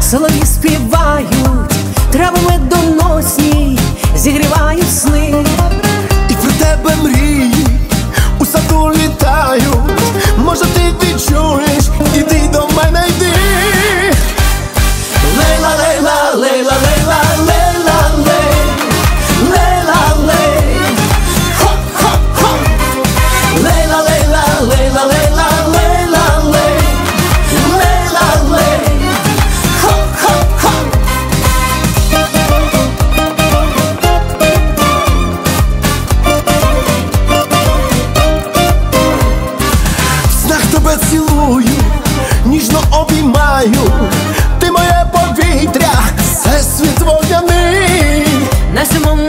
солов'ї співають, трави медоносні зігрівають сни. І про тебе мрії у саду літають. Може ти відчуєш, іди до мене, йди. Лейла, лейла, лейла, лейла, лейла, лей, лейла, лей, хоп, хоп, хоп. Лейла, лейла, лейла, лейла, лейла, лей, лейла, лей, хоп, хоп, хоп. В снах тебе цілую, ніжно обіймаю. Ти моє повітря, всесвіт вогняний. На сьомому